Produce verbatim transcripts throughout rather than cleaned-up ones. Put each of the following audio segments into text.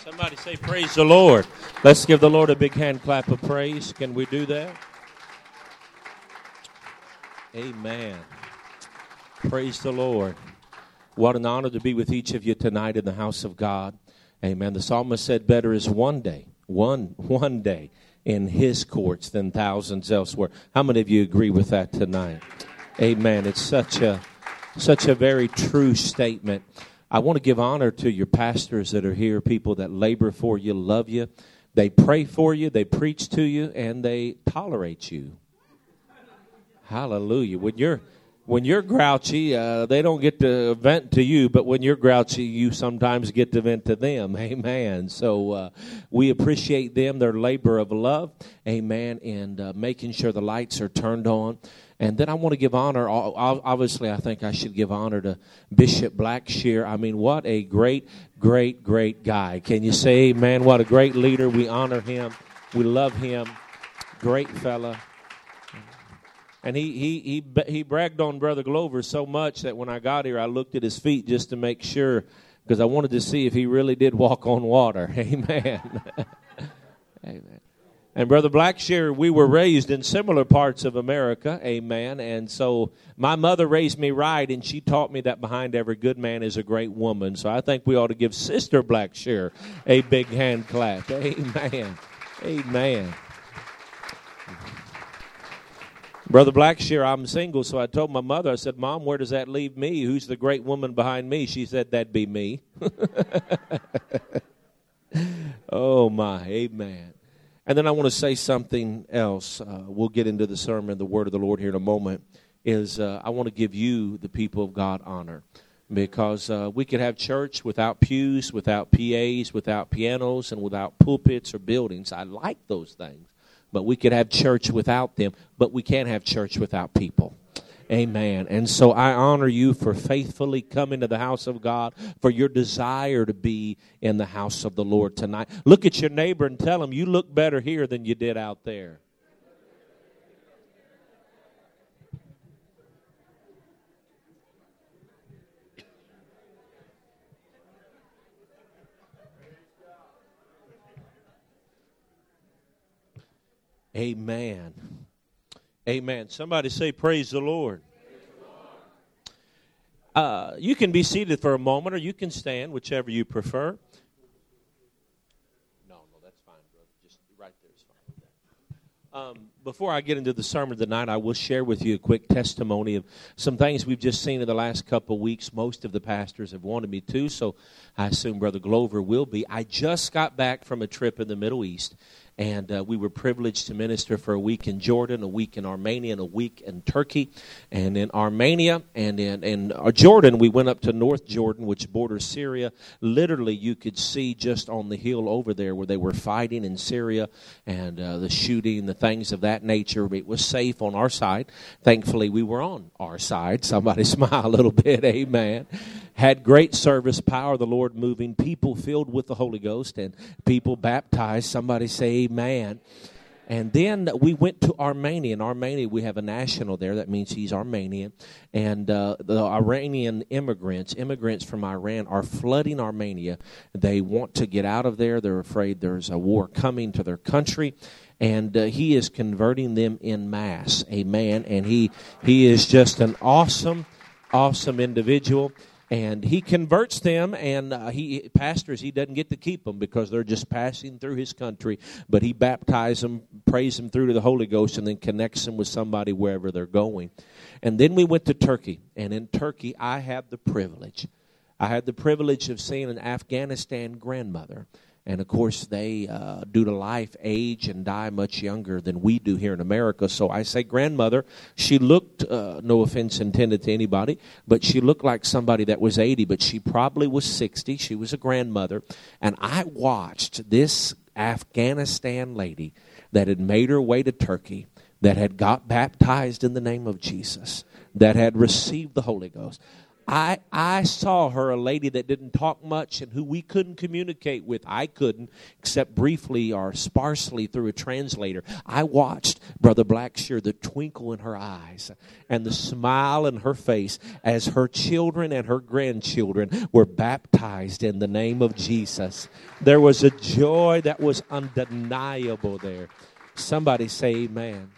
Somebody say, praise the Lord. Let's give the Lord a big hand clap of praise. Can we do that? Amen. Praise the Lord. What an honor to be with each of you tonight in the house of God. Amen. The psalmist said, better is one day, one, one day in his courts than thousands elsewhere. How many of you agree with that tonight? Amen. It's such a, such a very true statement. I want to give honor to your pastors that are here, people that labor for you, love you. They pray for you, they preach to you, and they tolerate you. Hallelujah. When you're when you're grouchy, uh, they don't get to vent to you, but when you're grouchy, you sometimes get to vent to them. Amen. So uh, we appreciate them, their labor of love. Amen. And uh, making sure the lights are turned on. And then I want to give honor, obviously I think I should give honor to Bishop Blackshear. I mean, what a great, great, great guy. Can you say amen? What a great leader. We honor him. We love him. Great fella. And he he he he bragged on Brother Glover so much that when I got here, I looked at his feet just to make sure, because I wanted to see if he really did walk on water. Amen. Amen. And Brother Blackshear, we were raised in similar parts of America, amen. And so my mother raised me right, and she taught me that behind every good man is a great woman. So I think we ought to give Sister Blackshear a big hand clap. Amen. Amen. Brother Blackshear, I'm single, so I told my mother, I said, Mom, where does that leave me? Who's the great woman behind me? She said, that'd be me. Oh, my, amen. And then I want to say something else. Uh, we'll get into the sermon, the word of the Lord here in a moment, is uh, I want to give you, the people of God, honor. Because uh, we could have church without pews, without P As, without pianos, and without pulpits or buildings. I like those things. But we could have church without them, but we can't have church without people. Amen. And so I honor you for faithfully coming to the house of God, for your desire to be in the house of the Lord tonight. Look at your neighbor and tell him, you look better here than you did out there. Amen. Amen. Somebody say, praise the Lord. Praise the Lord. Uh, you can be seated for a moment, or you can stand, whichever you prefer. No, no, that's fine, brother. Just right there is fine. Um, before I get into the sermon tonight, I will share with you a quick testimony of some things we've just seen in the last couple of weeks. Most of the pastors have wanted me to, so I assume Brother Glover will be. I just got back from a trip in the Middle East. And uh, we were privileged to minister for a week in Jordan, a week in Armenia, and a week in Turkey. And in Armenia and in, in uh, Jordan, we went up to North Jordan, which borders Syria. Literally, you could see just on the hill over there where they were fighting in Syria and uh, the shooting, the things of that nature. It was safe on our side. Thankfully, we were on our side. Somebody smile a little bit. Amen. Had great service, power of the Lord moving, people filled with the Holy Ghost, and people baptized. Somebody say amen. And then we went to Armenia. In Armenia, we have a national there. That means he's Armenian. And uh, the Iranian immigrants, immigrants from Iran, are flooding Armenia. They want to get out of there. They're afraid there's a war coming to their country. And uh, he is converting them en masse. Amen. And he he is just an awesome, awesome individual. And he converts them, and uh, he pastors, he doesn't get to keep them because they're just passing through his country. But he baptizes them, prays them through to the Holy Ghost, and then connects them with somebody wherever they're going. And then we went to Turkey. And in Turkey, I had the privilege. I had the privilege of seeing an Afghanistan grandmother. And, of course, they, uh, due to life, age and die much younger than we do here in America. So I say grandmother. She looked, uh, no offense intended to anybody, but she looked like somebody that was eighty, but she probably was sixty. She was a grandmother. And I watched this Afghanistan lady that had made her way to Turkey, that had got baptized in the name of Jesus, that had received the Holy Ghost. I I saw her, a lady that didn't talk much and who we couldn't communicate with. I couldn't, except briefly or sparsely through a translator. I watched Brother Blackshear, the twinkle in her eyes and the smile in her face as her children and her grandchildren were baptized in the name of Jesus. There was a joy that was undeniable there. Somebody say amen.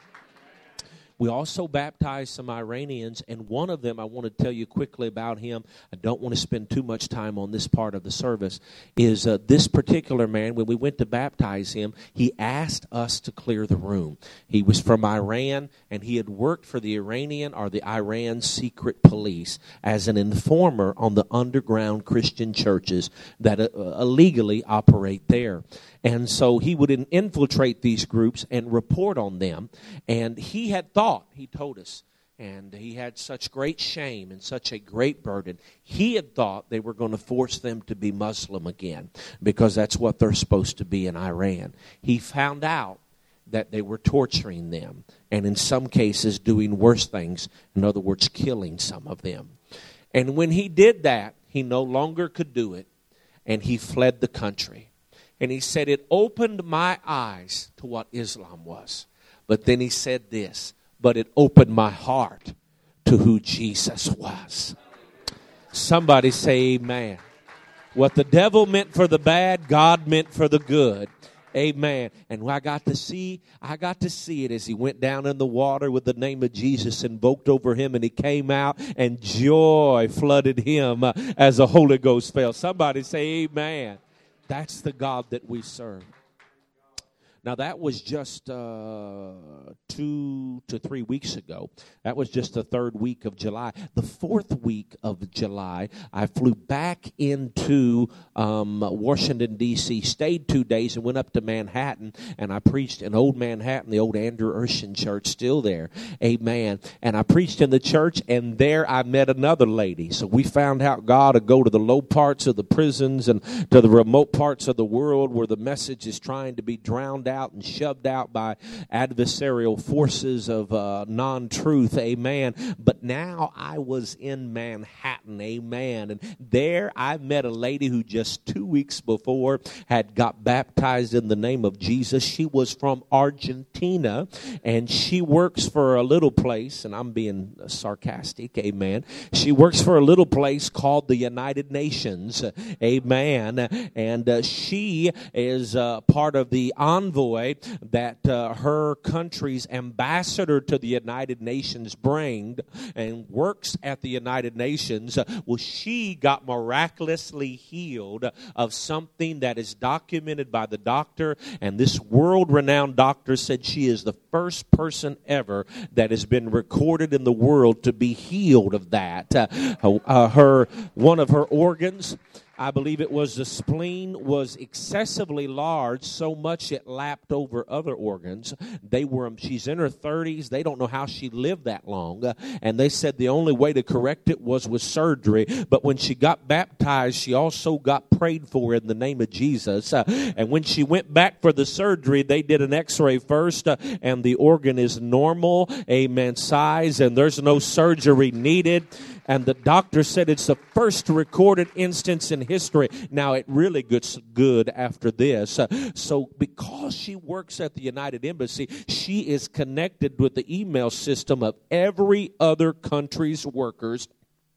We also baptized some Iranians, and one of them, I want to tell you quickly about him. I don't want to spend too much time on this part of the service, is uh, this particular man, when we went to baptize him, he asked us to clear the room. He was from Iran, and he had worked for the Iranian or the Iran secret police as an informer on the underground Christian churches that uh, illegally operate there. And so he would infiltrate these groups and report on them. And he had thought, he told us, and he had such great shame and such a great burden, he had thought they were going to force them to be Muslim again, because that's what they're supposed to be in Iran. He found out that they were torturing them, and in some cases doing worse things, in other words, killing some of them. And when he did that, he no longer could do it, and he fled the country. And he said, it opened my eyes to what Islam was. But then he said this, but it opened my heart to who Jesus was. Somebody say amen. What the devil meant for the bad, God meant for the good. Amen. And I got to see, I got to see it as he went down in the water with the name of Jesus invoked over him, and he came out and joy flooded him uh, as the Holy Ghost fell. Somebody say amen. That's the God that we serve. Now, that was just uh, two to three weeks ago. That was just the third week of July. The fourth week of July, I flew back into um, Washington, D C, stayed two days, and went up to Manhattan, and I preached in Old Manhattan, the old Andrew Urshan church, still there. Amen. And I preached in the church, and there I met another lady. So we found out God would go to the low parts of the prisons and to the remote parts of the world where the message is trying to be drowned out. Out and shoved out by adversarial forces of uh, non-truth, amen. But now I was in Manhattan, amen. And there I met a lady who just two weeks before had got baptized in the name of Jesus. She was from Argentina, and she works for a little place, and I'm being sarcastic, amen. She works for a little place called the United Nations, amen. And uh, she is uh, part of the envoy that uh, her country's ambassador to the United Nations brings and works at the United Nations. Uh, well, she got miraculously healed of something that is documented by the doctor, and this world-renowned doctor said she is the first person ever that has been recorded in the world to be healed of that. Uh, uh, her one of her organs, I believe it was the spleen, was excessively large, so much it lapped over other organs. They were, she's in her thirties. They don't know how she lived that long. Uh, and they said the only way to correct it was with surgery. But when she got baptized, she also got prayed for in the name of Jesus. Uh, and when she went back for the surgery, they did an x-ray first, uh, and the organ is normal, amen, size, and there's no surgery needed. And the doctor said it's the first recorded instance in history. Now, it really gets good after this. Uh, so because she works at the United Embassy, she is connected with the email system of every other country's workers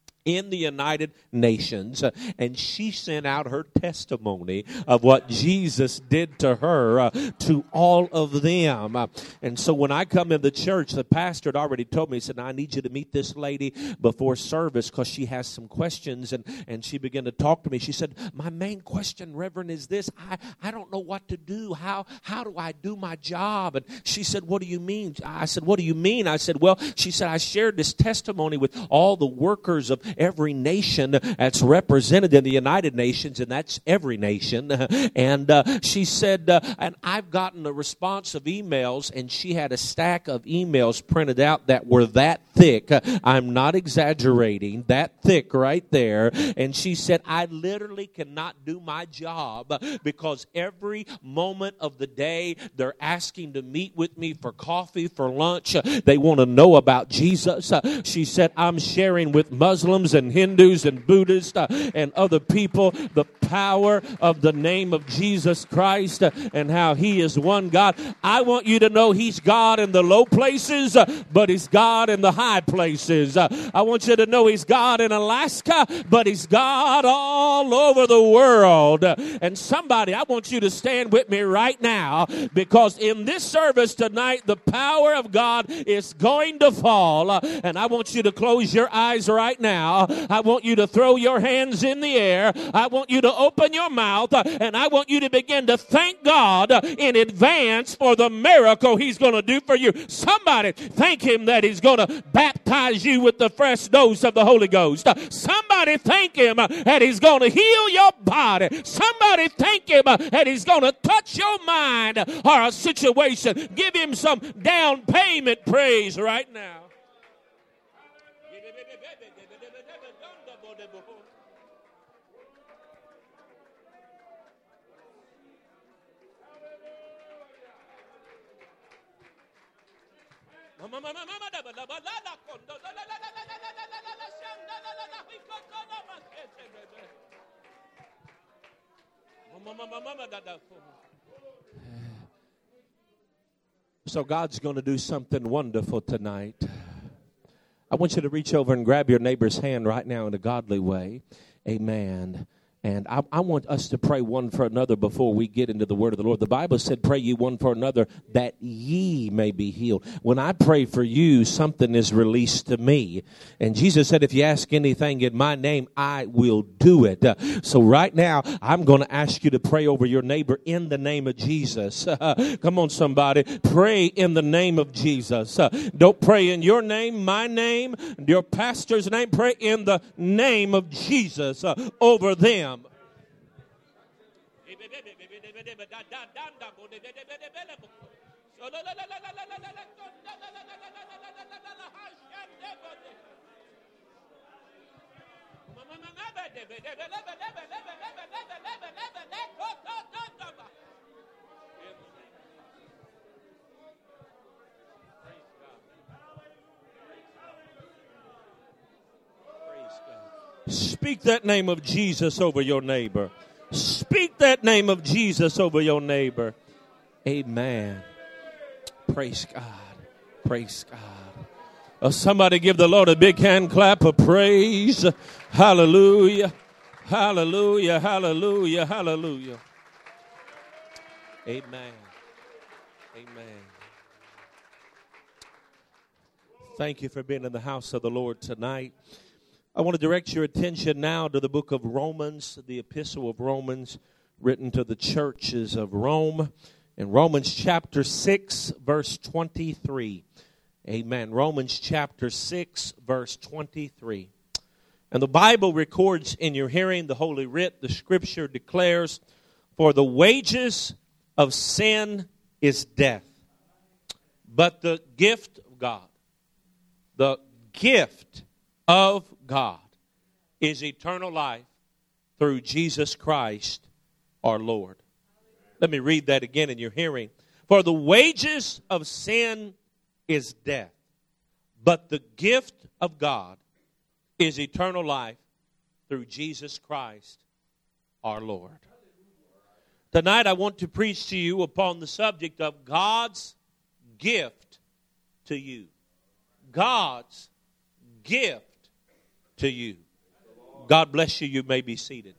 in the United Nations, uh, and she sent out her testimony of what Jesus did to her uh, to all of them. Uh, and so when I come in the church, the pastor had already told me, he said, I need you to meet this lady before service because she has some questions. And, and she began to talk to me. She said, my main question, Reverend, is this. I, I don't know what to do. How, how do I do my job? And she said, what do you mean? I said, what do you mean? I said, well, she said, I shared this testimony with all the workers of every nation that's represented in the United Nations, and that's every nation. And uh, she said, uh, and I've gotten a response of emails, and she had a stack of emails printed out that were that thick. I'm not exaggerating, that thick right there. And she said, I literally cannot do my job because every moment of the day they're asking to meet with me for coffee, for lunch. They want to know about Jesus. She said, I'm sharing with Muslims Muslims and Hindus and Buddhists uh, and other people the power of the name of Jesus Christ uh, and how He is one God. I want you to know He's God in the low places, uh, but He's God in the high places. Uh, I want you to know He's God in Alaska, but He's God all over the world. Uh, and somebody, I want you to stand with me right now, because in this service tonight, the power of God is going to fall. Uh, and I want you to close your eyes right now. I want you to throw your hands in the air. I want you to open your mouth, uh, and I want you to begin to thank God uh, in advance for the miracle He's going to do for you. Somebody thank Him that He's going to baptize you with the fresh dose of the Holy Ghost. Uh, somebody thank Him uh, that He's going to heal your body. Somebody thank Him uh, that He's going to touch your mind or a situation. Give Him some down payment praise right now. So God's going to do something wonderful tonight. I want you to reach over and grab your neighbor's hand right now in a godly way. Amen. And I, I want us to pray one for another before we get into the word of the Lord. The Bible said, pray ye one for another that ye may be healed. When I pray for you, something is released to me. And Jesus said, if you ask anything in my name, I will do it. Uh, so right now, I'm going to ask you to pray over your neighbor in the name of Jesus. Uh, come on, somebody. Pray in the name of Jesus. Uh, don't pray in your name, my name, your pastor's name. Pray in the name of Jesus uh, over them. Speak that name of Jesus over your neighbor. Speak that name of Jesus over your neighbor. Amen. Praise God. Praise God. Oh, somebody give the Lord a big hand clap of praise. Hallelujah. Hallelujah. Hallelujah. Hallelujah. Amen. Amen. Thank you for being in the house of the Lord tonight. I want to direct your attention now to the book of Romans, the epistle of Romans, written to the churches of Rome. In Romans chapter six, verse twenty-three. Amen. Romans chapter six, verse twenty-three. And the Bible records in your hearing, the Holy Writ, the Scripture declares, for the wages of sin is death, but the gift of God, the gift of God is eternal life through Jesus Christ our Lord. Let me read that again in your hearing. For the wages of sin is death, but the gift of God is eternal life through Jesus Christ our Lord. Tonight I want to preach to you upon the subject of God's gift to you. God's gift to you. God bless you. You may be seated.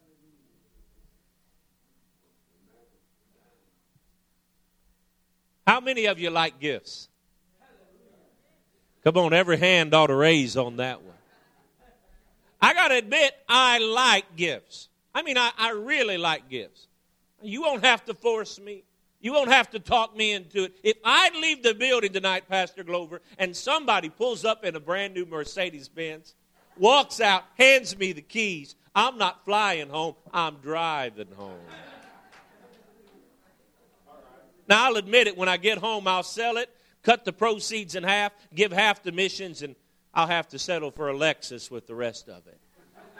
How many of you like gifts? Come on, every hand ought to raise on that one. I got to admit, I like gifts. I mean, I, I really like gifts. You won't have to force me. You won't have to talk me into it. If I leave the building tonight, Pastor Glover, and somebody pulls up in a brand new Mercedes-Benz, walks out, hands me the keys, I'm not flying home, I'm driving home. Now, I'll admit it, when I get home, I'll sell it, cut the proceeds in half, give half to missions, and I'll have to settle for a Lexus with the rest of it.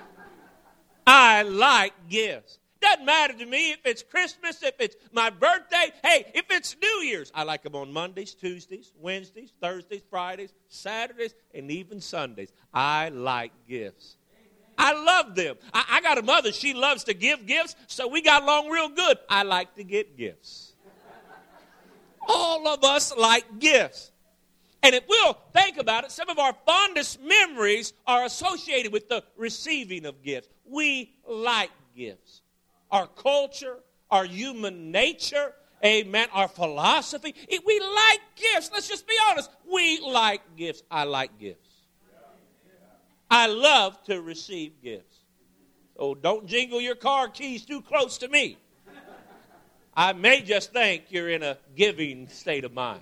I like gifts. Doesn't matter to me if it's Christmas, if it's my birthday. Hey, if it's New Year's, I like them on Mondays, Tuesdays, Wednesdays, Thursdays, Fridays, Saturdays, and even Sundays. I like gifts. I love them. I, I got a mother, she loves to give gifts, so we got along real good. I like to get gifts. All of us like gifts. And if we'll think about it, some of our fondest memories are associated with the receiving of gifts. We like gifts. Our culture, our human nature, amen, our philosophy, it, we like gifts. Let's just be honest. We like gifts. I like gifts. I love to receive gifts. So don't jingle your car keys too close to me. I may just think you're in a giving state of mind.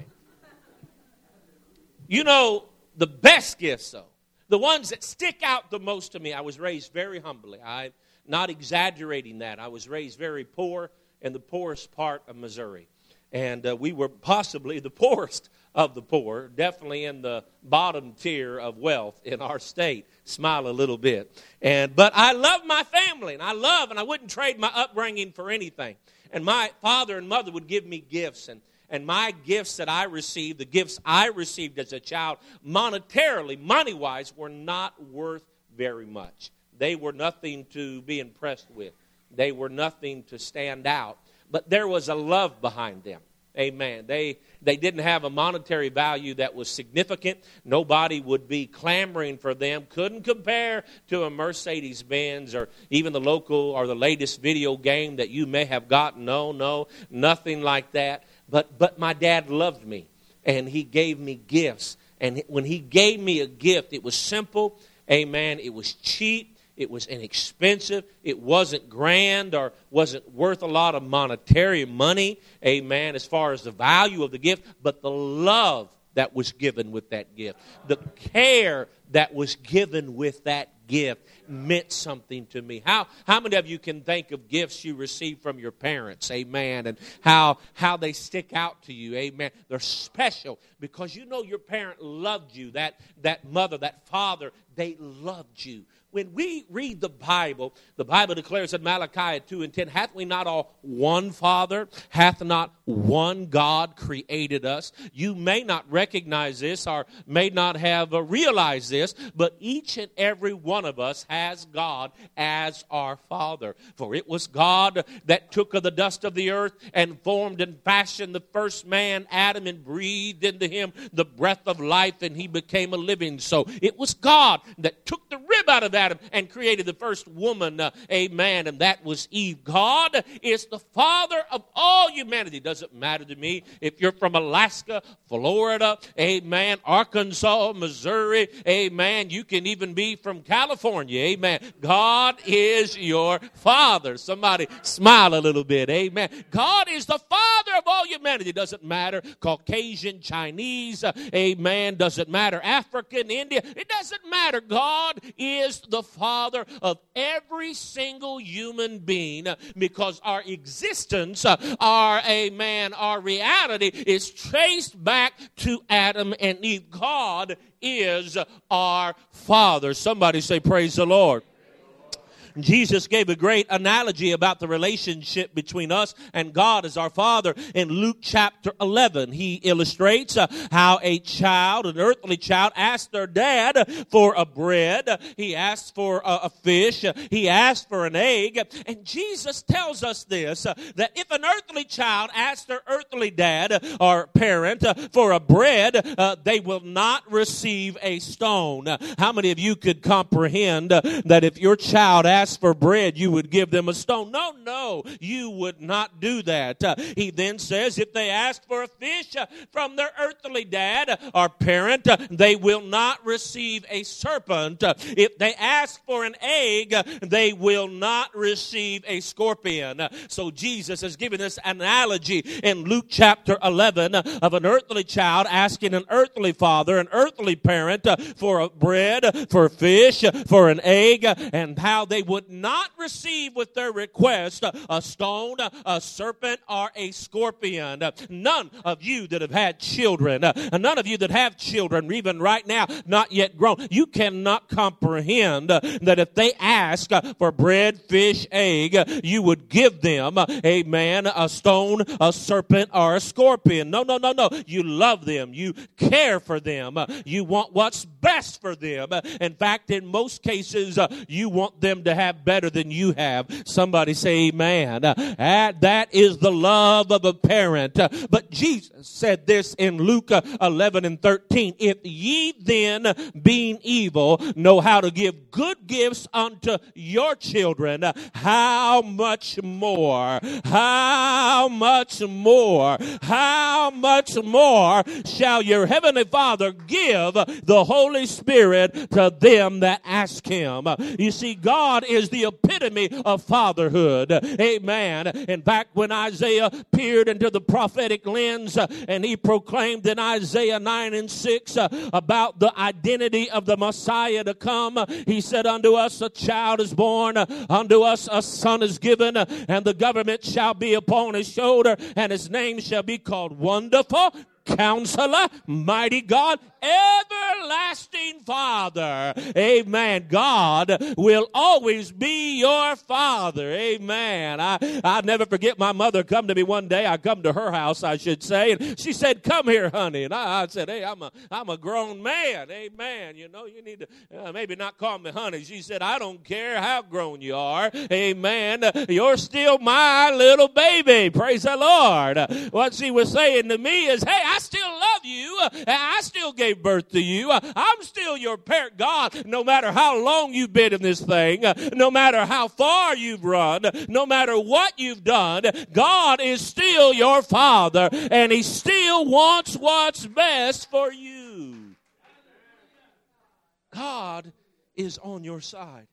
You know, the best gifts, though, the ones that stick out the most to me, I was raised very humbly. I'm not exaggerating that. I was raised very poor in the poorest part of Missouri. And uh, we were possibly the poorest of the poor, definitely in the bottom tier of wealth in our state. Smile a little bit. And But I love my family, and I love, and I wouldn't trade my upbringing for anything. And my father and mother would give me gifts, and And my gifts that I received, the gifts I received as a child, monetarily, money-wise, were not worth very much. They were nothing to be impressed with. They were nothing to stand out. But there was a love behind them. Amen. They they didn't have a monetary value that was significant. Nobody would be clamoring for them. Couldn't compare to a Mercedes-Benz or even the local or the latest video game that you may have gotten. No, no, nothing like that. But but my dad loved me, and he gave me gifts. And when he gave me a gift, it was simple. Amen. It was cheap. It was inexpensive. It wasn't grand or wasn't worth a lot of monetary money. Amen. As far as the value of the gift, but the love that was given with that gift, the care that was given with that gift meant something to me. How how many of you can think of gifts you received from your parents? Amen. And how how they stick out to you. Amen. They're special because you know your parent loved you. That that mother, that father, they loved you. When we read the Bible, the Bible declares in Malachi two and ten, hath we not all one Father? Hath not one God created us? You may not recognize this or may not have uh, realized this, but each and every one of us has God as our Father. For it was God that took of the dust of the earth and formed and fashioned the first man, Adam, and breathed into him the breath of life, and he became a living soul. It was God that took the rib out of Adam and created the first woman, uh, amen, and that was Eve. God is the Father of all humanity. Doesn't matter to me if you're from Alaska, Florida, amen, Arkansas, Missouri, amen. You can even be from California, amen. God is your Father. Somebody smile a little bit, amen. God is the Father of all humanity. Doesn't matter Caucasian, Chinese, uh, amen. Doesn't matter African, India. It doesn't matter. God is the Father of every single human being, because our existence, uh, our amen, our reality is traced back to Adam and Eve. God is our Father. Somebody say, praise the Lord. Jesus gave a great analogy about the relationship between us and God as our Father in Luke chapter eleven. He illustrates uh, how a child, an earthly child, asked their dad for a bread. He asked for a, a fish. He asked for an egg. And Jesus tells us this, uh, that if an earthly child asks their earthly dad or parent uh, for a bread, uh, they will not receive a stone. Uh, how many of you could comprehend uh, that if your child asks for bread, you would give them a stone? No, no, you would not do that. Uh, he then says if they ask for a fish uh, from their earthly dad or parent, uh, they will not receive a serpent. Uh, if they ask for an egg, uh, they will not receive a scorpion. Uh, so Jesus has given this analogy in Luke chapter eleven uh, of an earthly child asking an earthly father, an earthly parent uh, for a bread, for a fish, uh, for an egg, uh, and how they would would not receive with their request a stone, a serpent, or a scorpion. None of you that have had children, none of you that have children, even right now, not yet grown, you cannot comprehend that if they ask for bread, fish, egg, you would give them, amen, a stone, a serpent, or a scorpion. No, no, no, no. You love them. You care for them. You want what's best for them. In fact, in most cases, you want them to have better than you have. Somebody say amen. That is the love of a parent. But Jesus said this in Luke eleven and thirteen. If ye then, being evil, know how to give good gifts unto your children, how much more, how much more, how much more shall your heavenly Father give the Holy Spirit to them that ask him? You see, God is the epitome of fatherhood. Amen. In fact, when Isaiah peered into the prophetic lens and he proclaimed in Isaiah nine and six about the identity of the Messiah to come, he said, unto us a child is born, unto us a son is given, and the government shall be upon his shoulder, and his name shall be called Wonderful, Counselor, Mighty God, Everlasting Father. Amen. God will always be your Father. Amen. I, I'll never forget my mother come to me one day. I come to her house, I should say, and she said, come here, honey. And I, I said, hey, I'm a, I'm a grown man. Amen. You know, you need to uh, maybe not call me honey. She said, I don't care how grown you are. Amen. You're still my little baby. Praise the Lord. What she was saying to me is, hey, I still love you. I still gave birth to you. I'm still your parent. God, no matter how long you've been in this thing, no matter how far you've run, no matter what you've done, God is still your Father, and he still wants what's best for you. God is on your side.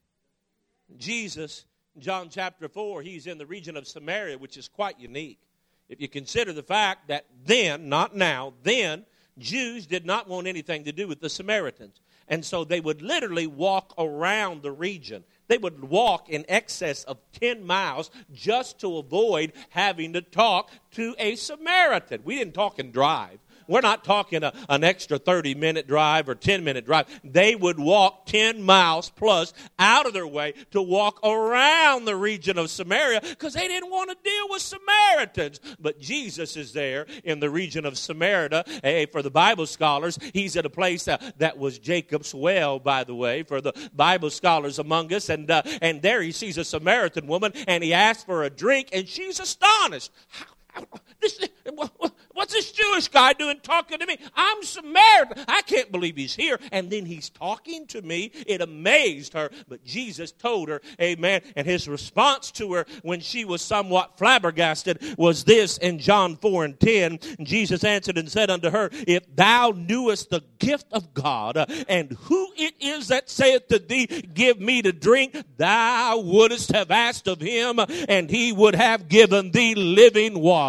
Jesus, John chapter four, he's in the region of Samaria, which is quite unique. If you consider the fact that then, not now, then Jews did not want anything to do with the Samaritans. And so they would literally walk around the region. They would walk in excess of ten miles just to avoid having to talk to a Samaritan. We didn't talk and drive. We're not talking a, an extra thirty-minute drive or ten-minute drive. They would walk ten miles plus out of their way to walk around the region of Samaria because they didn't want to deal with Samaritans. But Jesus is there in the region of Samaria. Hey, for the Bible scholars, he's at a place uh, that was Jacob's well, by the way, for the Bible scholars among us. And, uh, and there he sees a Samaritan woman, and he asks for a drink, and she's astonished. How? This, what's this Jewish guy doing talking to me? I'm Samaritan. I can't believe he's here. And then he's talking to me. It amazed her. But Jesus told her, amen. And his response to her when she was somewhat flabbergasted was this in John four and ten. Jesus answered and said unto her, if thou knewest the gift of God and who it is that saith to thee, give me to drink, thou wouldest have asked of him, and he would have given thee living water.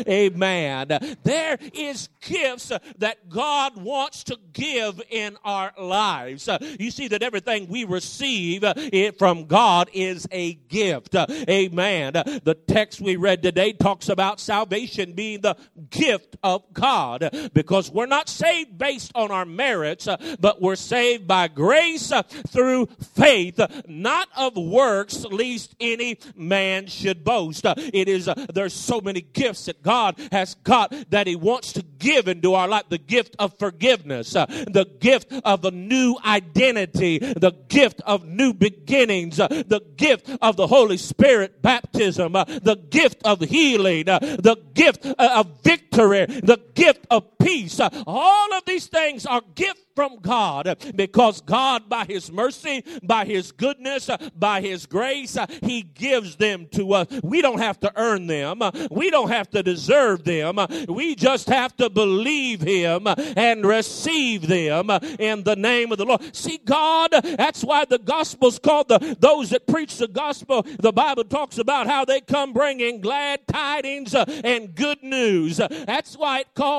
Amen. There is gifts that God wants to give in our lives. You see that everything we receive from God is a gift. Amen. The text we read today talks about salvation being the gift of God, because we're not saved based on our merits, but we're saved by grace through faith, not of works, lest any man should boast. It is, there's so many gifts that God has got that he wants to give into our life. The gift of forgiveness, uh, the gift of a new identity, the gift of new beginnings, uh, the gift of the Holy Spirit baptism, uh, the gift of healing, uh, the gift uh, of victory, the gift of peace. Uh, all of these things are gifts from God, because God, by his mercy, by his goodness, by his grace, he gives them to us. We don't have to earn them. We don't have to deserve them. We just have to believe him and receive them in the name of the Lord. See, God, that's why the gospel's called the, those that preach the gospel. The Bible talks about how they come bringing glad tidings and good news. That's why it calls the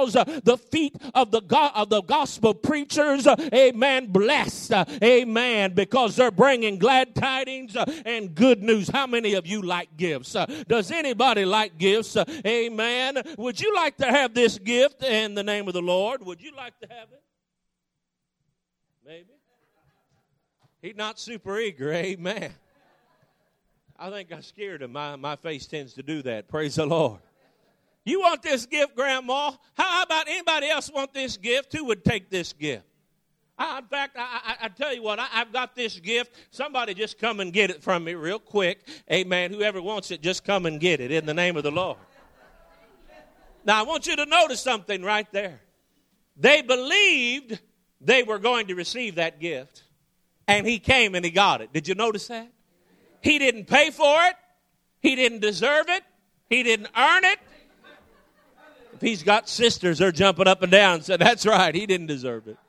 the feet of the go- of the gospel preachers, uh, amen, blessed, uh, amen, because they're bringing glad tidings uh, and good news. How many of you like gifts? Uh, does anybody like gifts? Uh, amen. Would you like to have this gift in the name of the Lord? Would you like to have it? Maybe. He's not super eager, amen. I think I scared him. My, my face tends to do that. Praise the Lord. You want this gift, Grandma? How about anybody else want this gift? Who would take this gift? I, in fact, I, I, I tell you what, I, I've got this gift. Somebody just come and get it from me real quick. Amen. Whoever wants it, just come and get it in the name of the Lord. Now, I want you to notice something right there. They believed they were going to receive that gift, and he came and he got it. Did you notice that? He didn't pay for it. He didn't deserve it. He didn't earn it. If he's got sisters, they're jumping up and down and saying, that's right, he didn't deserve it.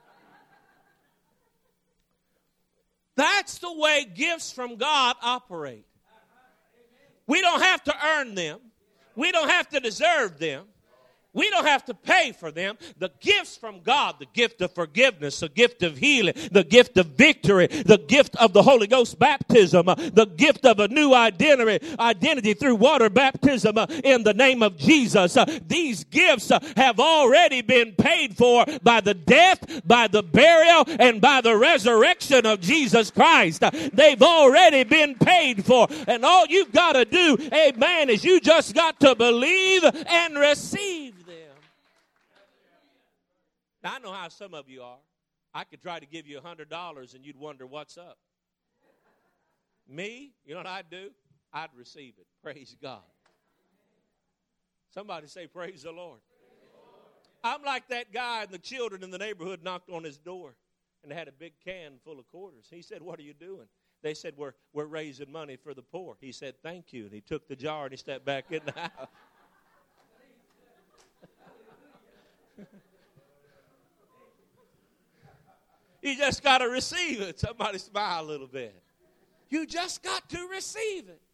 That's the way gifts from God operate. We don't have to earn them. We don't have to deserve them. We don't have to pay for them. The gifts from God, the gift of forgiveness, the gift of healing, the gift of victory, the gift of the Holy Ghost baptism, uh, the gift of a new identity, identity through water baptism uh, in the name of Jesus. Uh, these gifts uh, have already been paid for by the death, by the burial, and by the resurrection of Jesus Christ. Uh, they've already been paid for. And all you've got to do, amen, is you just got to believe and receive. Now, I know how some of you are. I could try to give you one hundred dollars and you'd wonder what's up. Me, you know what I'd do? I'd receive it. Praise God. Somebody say, praise the Lord. Praise the Lord. I'm like that guy, and the children in the neighborhood knocked on his door, and they had a big can full of quarters. He said, what are you doing? They said, we're, we're raising money for the poor. He said, thank you. And he took the jar and he stepped back in the house. You just got to receive it. Somebody smile a little bit. You just got to receive it.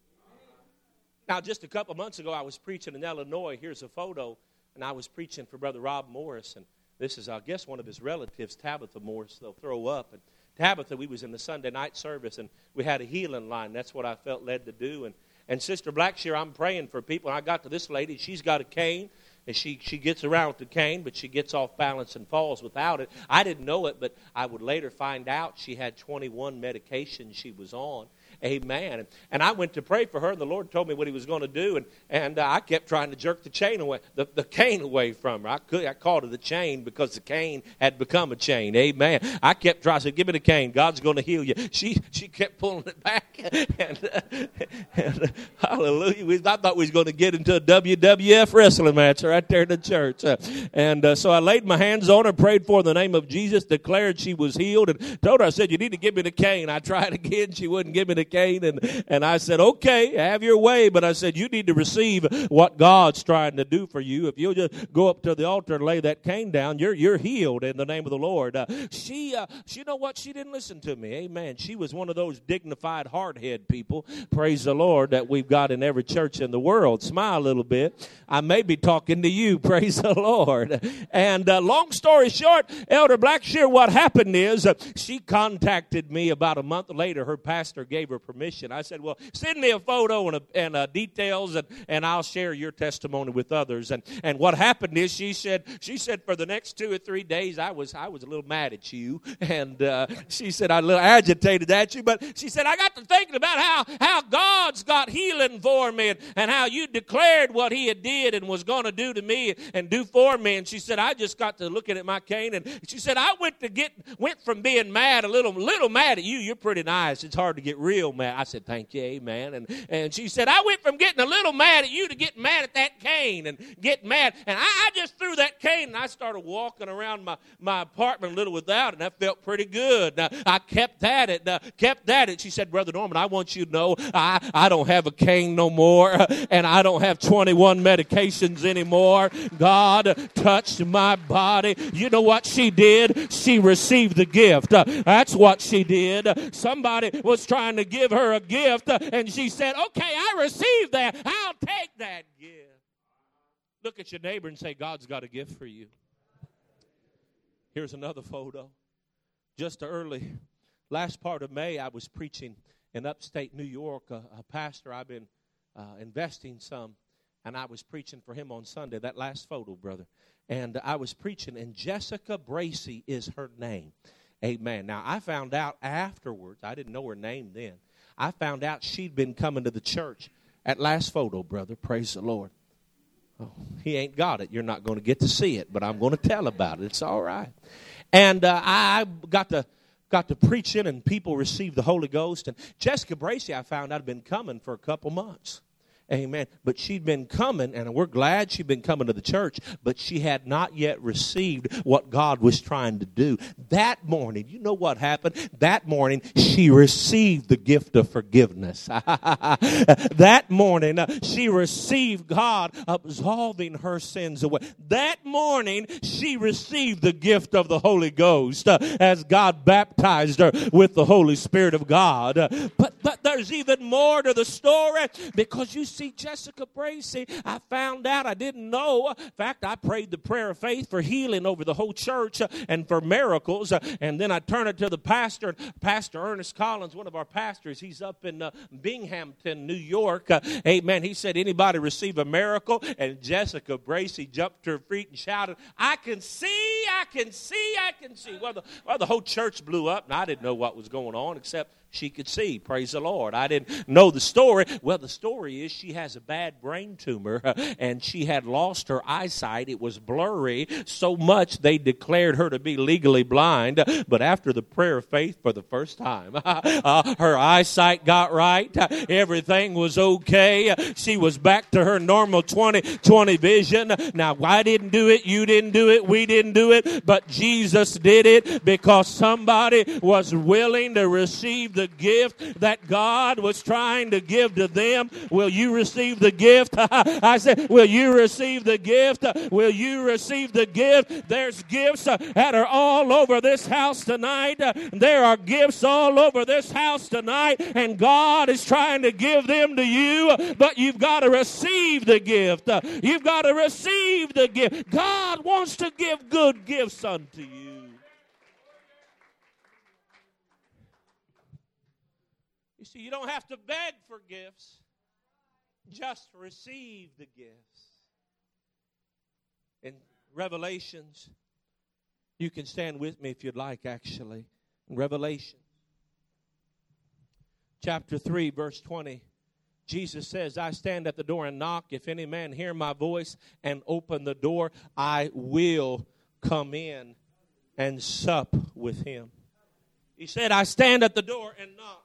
Now, just a couple months ago, I was preaching in Illinois. Here's a photo, and I was preaching for Brother Rob Morris, and this is, I guess, one of his relatives, Tabitha Morris. They'll throw up. And Tabitha, we was in the Sunday night service, and we had a healing line. That's what I felt led to do. And, and Sister Blackshear, I'm praying for people. And I got to this lady. She's got a cane. And she, she gets around with the cane, but she gets off balance and falls without it. I didn't know it, but I would later find out she had twenty-one medications she was on. Amen. And, and I went to pray for her, and the Lord told me what he was going to do, and, and uh, I kept trying to jerk the chain away, the, the cane away from her. I could, I called it the chain because the cane had become a chain. Amen. I kept trying to say, give me the cane. God's going to heal you. She she kept pulling it back. and, uh, and uh, hallelujah. We, I thought we was going to get into a W W F wrestling match right there in the church. Uh, and uh, so I laid my hands on her, prayed for her in the name of Jesus, declared she was healed, and told her, I said, you need to give me the cane. I tried again. She wouldn't give me the cane, and, and I said, okay, have your way, but I said, you need to receive what God's trying to do for you. If you'll just go up to the altar and lay that cane down, you're you're healed in the name of the Lord. Uh, she, uh, she, you know what? She didn't listen to me. Amen. She was one of those dignified hardhead people, praise the Lord, that we've got in every church in the world. Smile a little bit. I may be talking to you, praise the Lord. And uh, long story short, Elder Blackshear, what happened is uh, she contacted me about a month later. Her pastor gave her permission. I said, well, send me a photo and, a, and uh, details, and, and I'll share your testimony with others. And and what happened is she said, she said for the next two or three days, I was I was a little mad at you. And uh, she said, I was a little agitated at you. But she said, I got to thinking about how, how God's got healing for me, and, and how you declared what he had did and was going to do to me and do for me. And she said, I just got to looking at my cane. And she said, I went to get went from being mad, a little little mad at you. You're pretty nice. It's hard to get real mad. I said, thank you, amen. And and she said, I went from getting a little mad at you to getting mad at that cane and getting mad. And I, I just threw that cane and I started walking around my, my apartment a little without it. And I felt pretty good. Now, I kept at it, uh, kept at it. She said, Brother Norman, I want you to know I, I don't have a cane no more. And I don't have twenty-one medications anymore. God touched my body. You know what she did? She received the gift. Uh, that's what she did. Somebody was trying to give her a gift, uh, and she said, okay, I received that. I'll take that gift. Look at your neighbor and say, God's got a gift for you. Here's another photo. Just early, last part of May, I was preaching in upstate New York. A, a pastor I've been uh, investing some, and I was preaching for him on Sunday. That last photo, brother. And I was preaching, and Jessica Bracey is her name. Amen. Now, I found out afterwards, I didn't know her name then. I found out she'd been coming to the church. At last photo, brother, praise the Lord. Oh, he ain't got it. You're not going to get to see it, but I'm going to tell about it. It's all right. And uh, I got to got to preaching, and people received the Holy Ghost. And Jessica Bracey, I found out, had been coming for a couple months. Amen. But she'd been coming, and we're glad she'd been coming to the church, but she had not yet received what God was trying to do. That morning, you know what happened? That morning, she received the gift of forgiveness. That morning, uh, she received God absolving her sins away. That morning, she received the gift of the Holy Ghost uh, as God baptized her with the Holy Spirit of God. Uh, but, but there's even more to the story, because you see, Jessica Bracey, I found out, I didn't know. In fact, I prayed the prayer of faith for healing over the whole church uh, and for miracles. Uh, and then I turned it to the pastor, Pastor Ernest Collins, one of our pastors. He's up in uh, Binghamton, New York. Uh, amen. He said, anybody receive a miracle? And Jessica Bracey jumped to her feet and shouted, I can see, I can see, I can see. Well, the, well, the whole church blew up, and I didn't know what was going on except she could see. Praise the Lord. I didn't know the story. Well, the story is she has a bad brain tumor, and she had lost her eyesight. It was blurry so much they declared her to be legally blind. But after the prayer of faith for the first time, uh, her eyesight got right. Everything was okay. She was back to her normal twenty twenty vision. Now, I didn't do it. You didn't do it. We didn't do it. But Jesus did it, because somebody was willing to receive the gift that God was trying to give to them. Will you receive the gift? I said, will you receive the gift? Will you receive the gift? There's gifts that are all over this house tonight. There are gifts all over this house tonight, and God is trying to give them to you, but you've got to receive the gift. You've got to receive the gift. God wants to give good gifts unto you. You see, you don't have to beg for gifts. Just receive the gifts. In Revelations, you can stand with me if you'd like, actually. In Revelation, chapter three, verse twenty, Jesus says, I stand at the door and knock. If any man hear my voice and open the door, I will come in and sup with him. He said, I stand at the door and knock.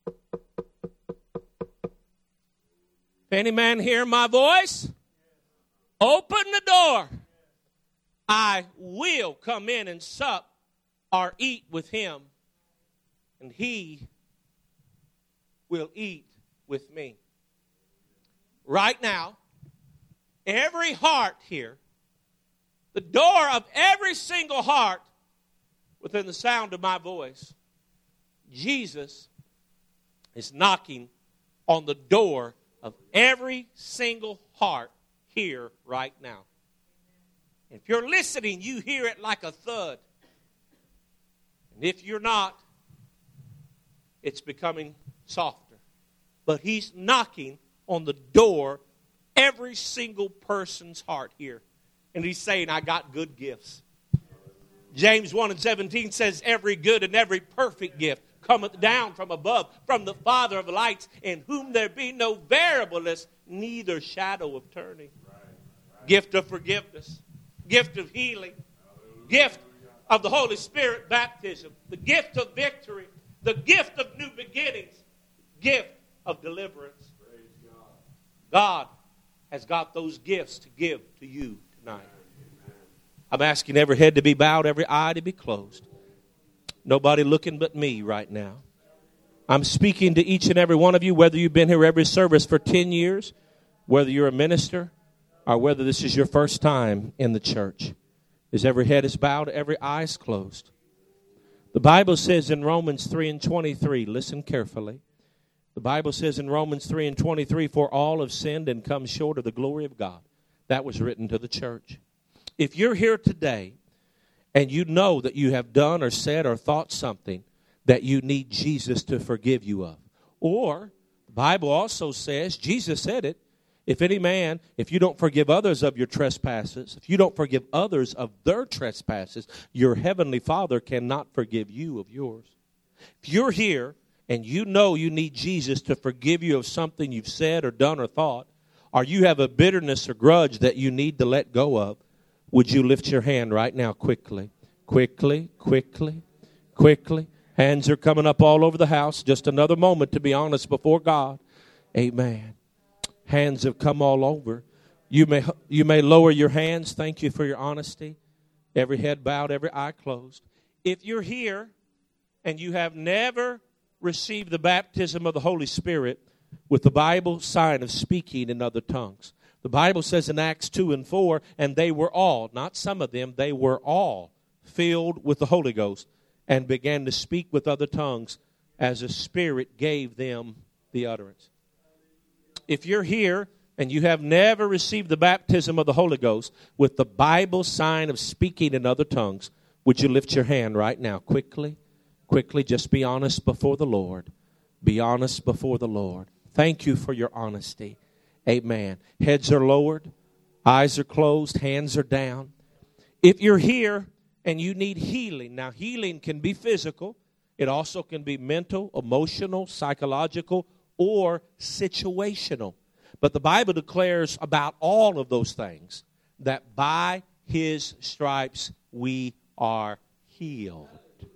If any man hear my voice, open the door. I will come in and sup or eat with him, and he will eat with me. Right now, every heart here, the door of every single heart within the sound of my voice, Jesus is knocking on the door of every single heart here right now. If you're listening, you hear it like a thud. And if you're not, it's becoming softer. But he's knocking on the door every single person's heart here. And he's saying, I got good gifts. James one and seventeen says, every good and every perfect gift cometh down from above, from the Father of lights, in whom there be no variableness, neither shadow of turning. Right, right. Gift of forgiveness, gift of healing, hallelujah, gift of the Holy Spirit baptism, the gift of victory, the gift of new beginnings, gift of deliverance. Praise God. God has got those gifts to give to you tonight. Amen. I'm asking every head to be bowed, every eye to be closed. Nobody looking but me right now. I'm speaking to each and every one of you, whether you've been here every service for ten years, whether you're a minister, or whether this is your first time in the church. As every head is bowed, every eye is closed. The Bible says in Romans three and twenty-three, listen carefully. The Bible says in Romans three and twenty-three, for all have sinned and come short of the glory of God. That was written to the church. If you're here today, and you know that you have done or said or thought something that you need Jesus to forgive you of. Or, the Bible also says, Jesus said it, if any man, if you don't forgive others of your trespasses, if you don't forgive others of their trespasses, your heavenly Father cannot forgive you of yours. If you're here and you know you need Jesus to forgive you of something you've said or done or thought, or you have a bitterness or grudge that you need to let go of, would you lift your hand right now quickly, quickly, quickly, quickly? Hands are coming up all over the house. Just another moment to be honest before God. Amen. Hands have come all over. You may you may lower your hands. Thank you for your honesty. Every head bowed, every eye closed. If you're here and you have never received the baptism of the Holy Spirit with the Bible sign of speaking in other tongues, the Bible says in Acts two and four, and they were all, not some of them, they were all filled with the Holy Ghost and began to speak with other tongues as the Spirit gave them the utterance. If you're here and you have never received the baptism of the Holy Ghost with the Bible sign of speaking in other tongues, would you lift your hand right now quickly? Quickly, just be honest before the Lord. Be honest before the Lord. Thank you for your honesty. Amen. Heads are lowered. Eyes are closed. Hands are down. If you're here and you need healing, now healing can be physical. It also can be mental, emotional, psychological, or situational. But the Bible declares about all of those things that by His stripes we are healed.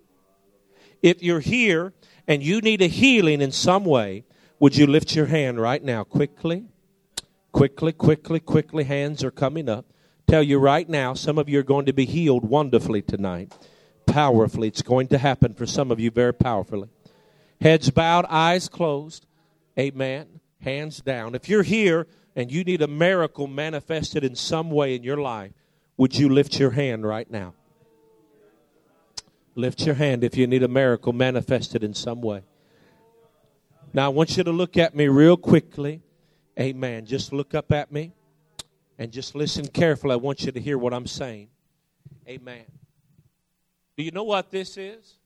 If you're here and you need a healing in some way, would you lift your hand right now quickly? Quickly, quickly, quickly. Hands are coming up. Tell you right now, some of you are going to be healed wonderfully tonight. Powerfully. It's going to happen for some of you very powerfully. Heads bowed, eyes closed. Amen. Hands down. If you're here and you need a miracle manifested in some way in your life, would you lift your hand right now? Lift your hand if you need a miracle manifested in some way. Now, I want you to look at me real quickly. Amen. Just look up at me and just listen carefully. I want you to hear what I'm saying. Amen. Do you know what this is?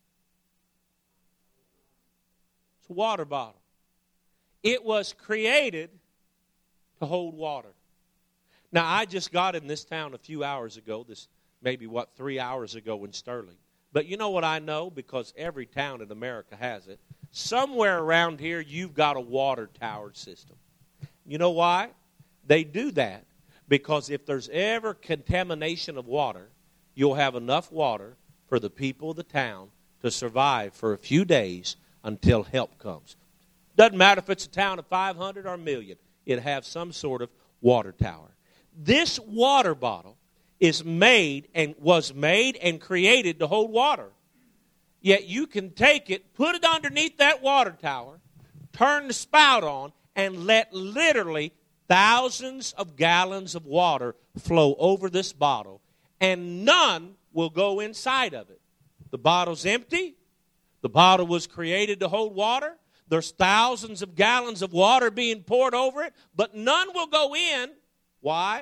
It's a water bottle. It was created to hold water. Now, I just got in this town a few hours ago, this maybe, what, three hours ago in Sterling. But you know what I know? Because every town in America has it. Somewhere around here, you've got a water tower system. You know why? They do that because if there's ever contamination of water, you'll have enough water for the people of the town to survive for a few days until help comes. Doesn't matter if it's a town of five hundred or a million. It'll have some sort of water tower. This water bottle is made and was made and created to hold water. Yet you can take it, put it underneath that water tower, turn the spout on, and let literally thousands of gallons of water flow over this bottle, and none will go inside of it. The bottle's empty. The bottle was created to hold water. There's thousands of gallons of water being poured over it, but none will go in. Why?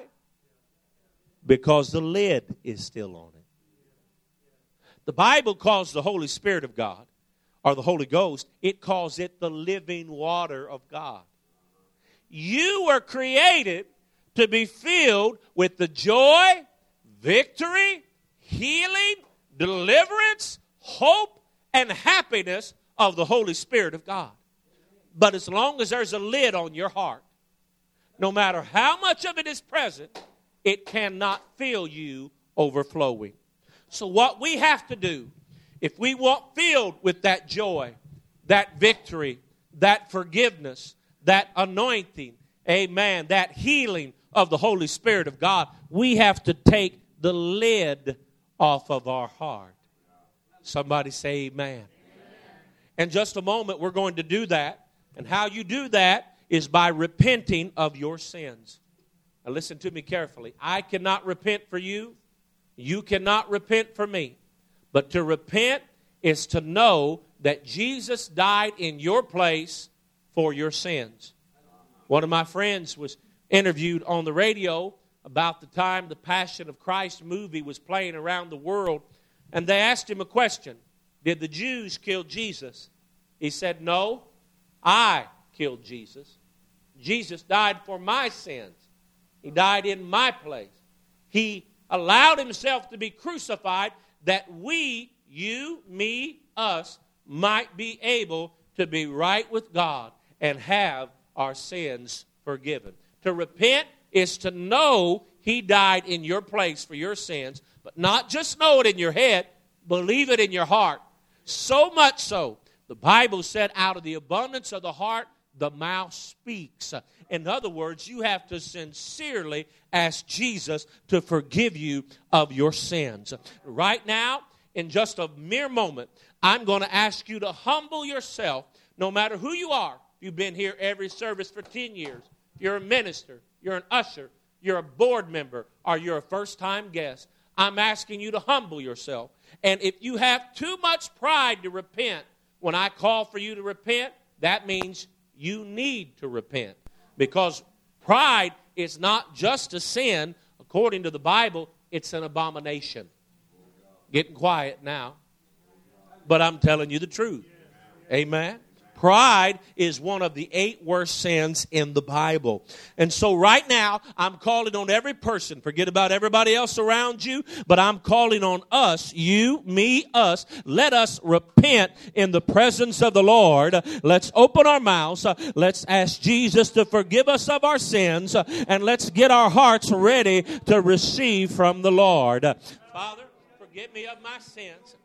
Because the lid is still on it. The Bible calls the Holy Spirit of God, or the Holy Ghost, it calls it the living water of God. You were created to be filled with the joy, victory, healing, deliverance, hope, and happiness of the Holy Spirit of God. But as long as there's a lid on your heart, no matter how much of it is present, it cannot fill you overflowing. So what we have to do, if we want filled with that joy, that victory, that forgiveness, that anointing, amen, that healing of the Holy Spirit of God, we have to take the lid off of our heart. Somebody say amen. In just a moment, we're going to do that. And how you do that is by repenting of your sins. Now listen to me carefully. I cannot repent for you. You cannot repent for me. But to repent is to know that Jesus died in your place for your sins. One of my friends was interviewed on the radio about the time the Passion of Christ movie was playing around the world, and they asked him a question. Did the Jews kill Jesus? He said, no, I killed Jesus. Jesus died for my sins. He died in my place. He allowed himself to be crucified that we, you, me, us, might be able to be right with God and have our sins forgiven. To repent is to know He died in your place for your sins, but not just know it in your head, believe it in your heart. So much so, the Bible said, out of the abundance of the heart, the mouth speaks. In other words, you have to sincerely ask Jesus to forgive you of your sins. Right now, in just a mere moment, I'm going to ask you to humble yourself, no matter who you are. You've been here every service for ten years. You're a minister. You're an usher. You're a board member. Or you're a first-time guest. I'm asking you to humble yourself. And if you have too much pride to repent, when I call for you to repent, that means you need to repent. Because pride is not just a sin. According to the Bible, it's an abomination. Getting quiet now. But I'm telling you the truth. Amen. Pride is one of the eight worst sins in the Bible. And so right now, I'm calling on every person. Forget about everybody else around you, but I'm calling on us, you, me, us. Let us repent in the presence of the Lord. Let's open our mouths. Let's ask Jesus to forgive us of our sins, and let's get our hearts ready to receive from the Lord. Father, forgive me of my sins.